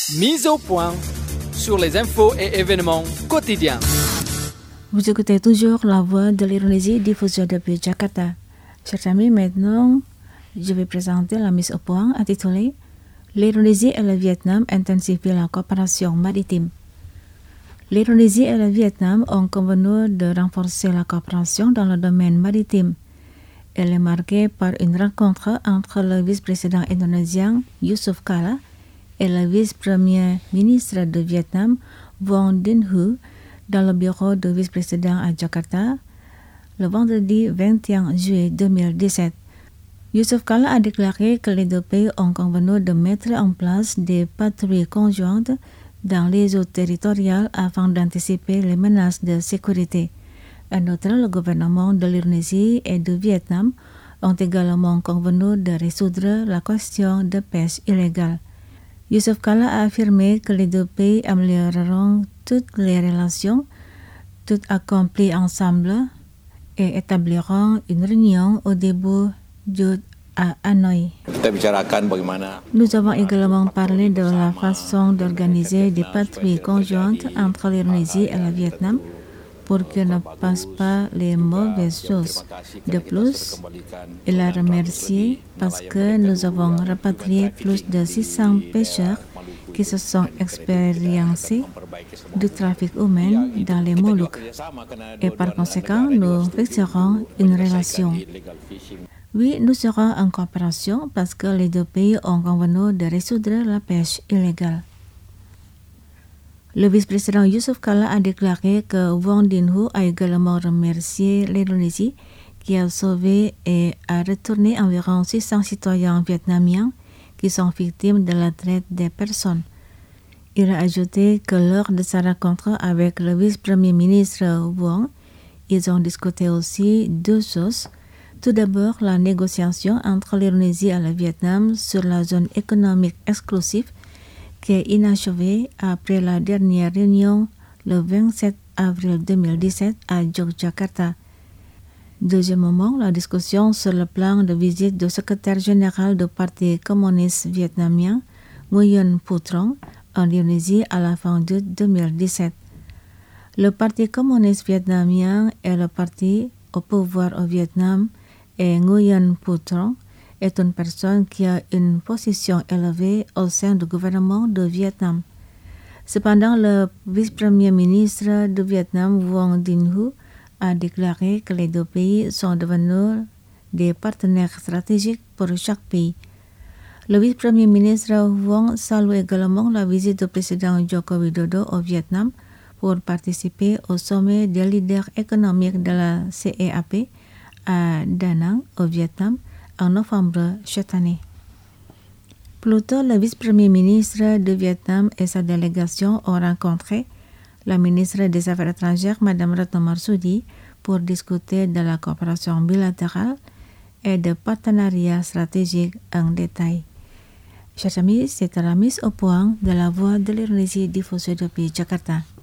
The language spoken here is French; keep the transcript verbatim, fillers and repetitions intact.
Mise au point sur les infos et événements quotidiens. Vous écoutez toujours la voix de l'Indonésie diffusée depuis Jakarta. Chers amis, maintenant, je vais présenter la mise au point intitulée L'Indonésie et le Vietnam intensifient la coopération maritime. L'Indonésie et le Vietnam ont convenu de renforcer la coopération dans le domaine maritime. Elle est marquée par une rencontre entre le vice-président indonésien Yusuf Kala et le vice-premier ministre de Vietnam Vuong Dinh Hue dans le bureau du vice-président à Jakarta le vendredi vingt et un juillet deux mille dix-sept. Yusuf Kala a déclaré que les deux pays ont convenu de mettre en place des patrouilles conjointes dans les eaux territoriales afin d'anticiper les menaces de sécurité. En outre, le gouvernement de l'Indonésie et du Vietnam ont également convenu de résoudre la question de pêche illégale. Yusuf Kala a affirmé que les deux pays amélioreront toutes les relations, toutes accomplies ensemble, et établiront une réunion au début d'août à Hanoi. Nous avons également parlé de la façon d'organiser des patrouilles conjointes entre l'Indonésie et le Vietnam pour qu'il ne passe pas les mauvaises choses. De plus, il a remercié parce que nous avons rapatrié plus de six cents pêcheurs qui se sont expérimentés du trafic humain dans les Moluques. Et par conséquent, nous fixerons une relation. Oui, nous serons en coopération parce que les deux pays ont convenu de résoudre la pêche illégale. Le vice-président Yusuf Kala a déclaré que Vuong Dinh Hue a également remercié l'Indonésie qui a sauvé et a retourné environ six cents citoyens vietnamiens qui sont victimes de la traite des personnes. Il a ajouté que lors de sa rencontre avec le vice-premier ministre Vuong, ils ont discuté aussi deux choses. Tout d'abord, la négociation entre l'Indonésie et le Vietnam sur la zone économique exclusive qui est inachevée après la dernière réunion le vingt-sept avril deux mille dix-sept à Yogyakarta. Deuxièmement, la discussion sur le plan de visite du secrétaire général du Parti communiste vietnamien Nguyen Phu Trong en Indonésie à la fin d'août deux mille dix-sept. Le Parti communiste vietnamien est le parti au pouvoir au Vietnam et Nguyen Phu Trong est une personne qui a une position élevée au sein du gouvernement du Vietnam. Cependant, le vice-premier ministre du Vietnam, Vuong Dinh Hue, a déclaré que les deux pays sont devenus des partenaires stratégiques pour chaque pays. Le vice-premier ministre Vuong salue également la visite du président Joko Widodo au Vietnam pour participer au sommet des leaders économiques de la C E A P à Da Nang, au Vietnam, en novembre cette année. Plus tôt, le vice-premier ministre du Vietnam et sa délégation ont rencontré la ministre des Affaires étrangères, Mme Retno Marsudi, pour discuter de la coopération bilatérale et de partenariat stratégique en détail. Chers amis, c'était la mise au point de la voix de l'Indonésie diffusée depuis Jakarta.